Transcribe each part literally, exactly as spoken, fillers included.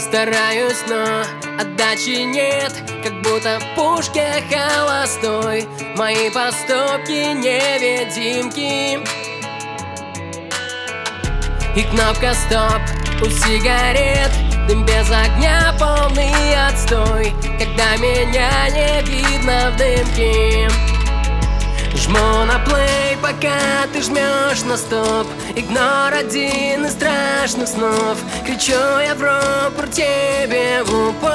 Стараюсь, но отдачи нет, как будто в пушке холостой. Мои поступки невидимки, и кнопка стоп у сигарет, дым без огня, полный отстой. Когда меня не видно в дымке, жму на плей, пока ты жмешь на стоп. Игнор один из страшных снов. Кричу я в рупор тебе в упор.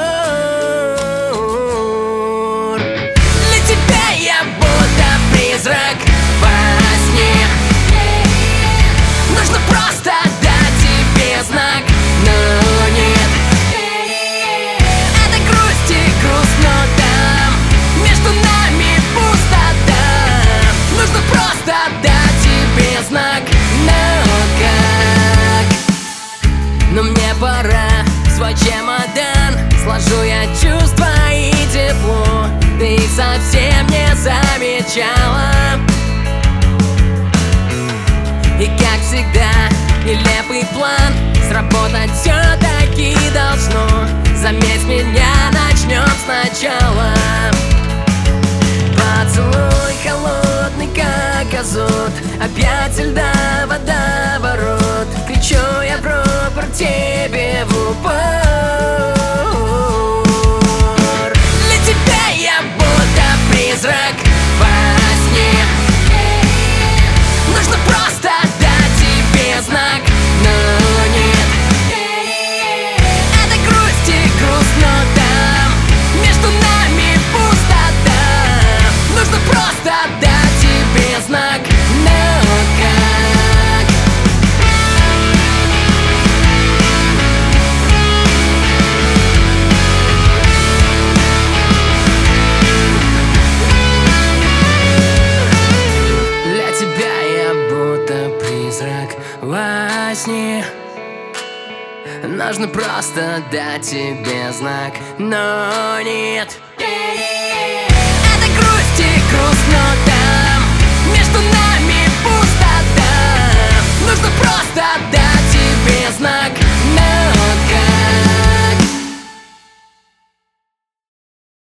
Для тебя я будто призрак во сне. Нужно просто дать тебе знак, но нет. Это грусть и грусть, но там между нами пустота. Нужно просто дать тебе знак, но как? Но мне пора в свой чемодан. Сложу я чувства и тепло. Ты их совсем не замечала. И как всегда, нелепый план сработать все-таки должно. Заметь меня, начнем сначала. Поцелуй холодный, как азот. Опять льда водоворот. Кричу я в рупор тебе в упор. Для тебя я будто призрак во сне. Нужно просто дать тебе знак, но нет. Это грусть и грусть, но там между нами пустота. Нужно просто дать тебе знак, но как? Для тебя я будто призрак во сне. Нужно просто дать тебе знак, но нет. Это грусть и грустно.